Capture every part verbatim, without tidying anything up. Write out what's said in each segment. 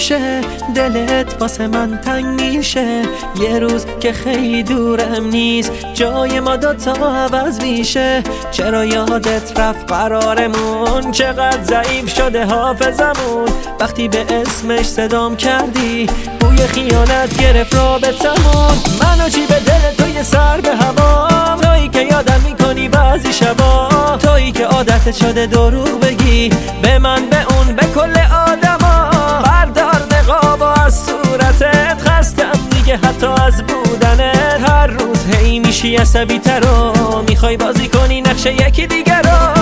میشه، دلت واسه من تنگ میشه. یه روز که خیلی دورم نیست، جای ما دوتا عوض میشه. چرا یادت رفت قرارمون، چقدر ضعیف شده حافظمون. وقتی به اسمش صدام کردی، بوی خیانت گرفت رابطمون. منو چی به دل تو یه سر به هوا، تویی که یادم میکنی بعضی شبا، تویی که عادت شده دروغ بگی به من، به اون، به کل آدما. بردار نقابو از صورتت، خستم دیگه حتی از بودنت. هر روز هی میشی عصبی تر و میخوای بازی کنی نقش یکی دیگر رو.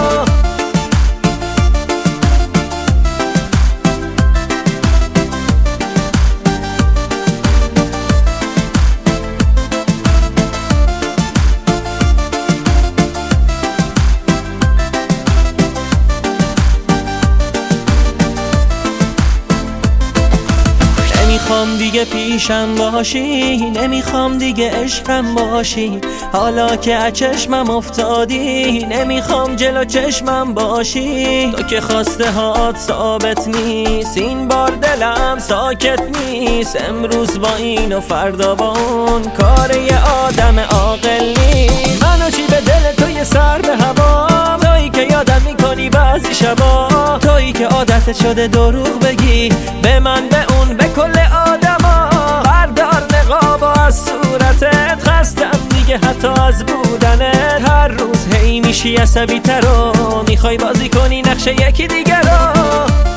نمیخوام دیگه پیشم باشی، نمیخوام دیگه عشقم باشی. حالا که از چشمم افتادی، نمیخوام جلو چشمم باشی. تو که خواسته هات ثابت نیست، این بار دلم ساکت نیست. امروز با این و فردا با اون، کار یه آدم عاقل نیست. منو چی به دل تو یه سر به هوا، تویی که یادم میکنی بعضی شبا، تویی که عادت شده دروغ بگی به من، به اون، به کل آدما. بردار نقابو از صورتت، خستم دیگه حتی از بودنت. هر روز هی میشی عصبی تر و میخوای بازی کنی نقش یکی دیگر رو.